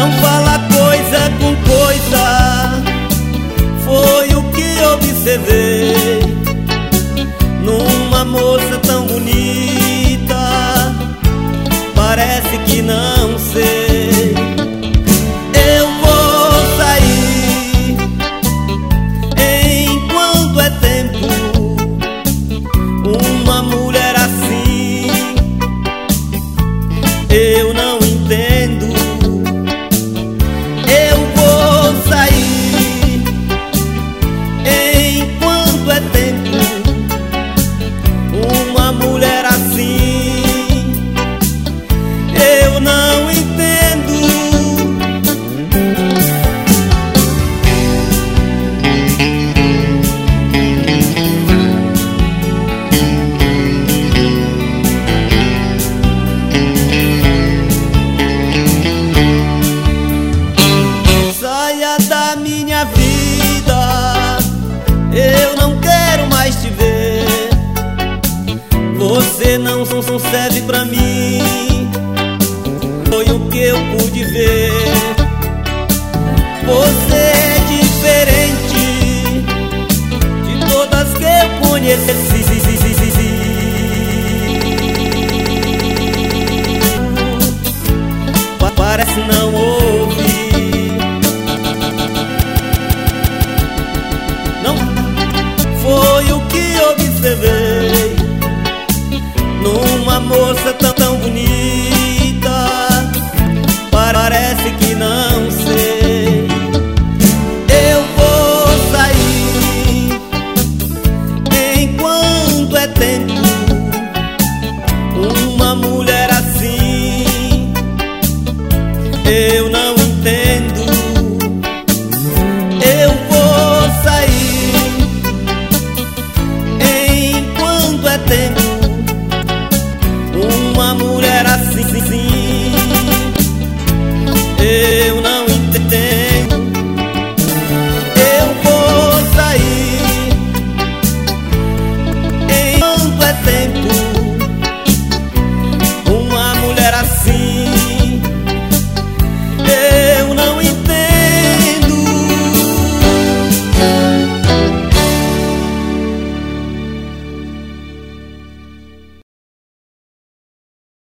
Não fala coisa com coisa, foi o que observei numa moça tão bonita. Parece que não sei. Eu vou sair enquanto é tempo. Uma mulher assim eu não entendo. Eu vou sair enquanto é tempo. Uma mulher assim eu não entendo. Saia da minha vida, eu não quero mais te ver. Você não serve pra mim.